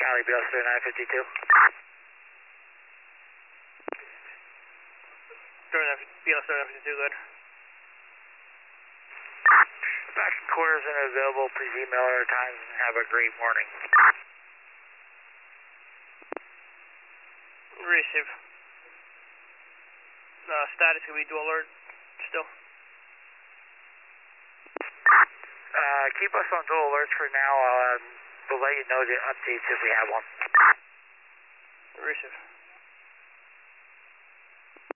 Cali, BL 952. BL 952, good. Back in quarters and available, please email our times and have a great morning. Receive. Status, can we do alert still? Keep us on dual alerts for now. We'll let you know the updates if we have one. Receive.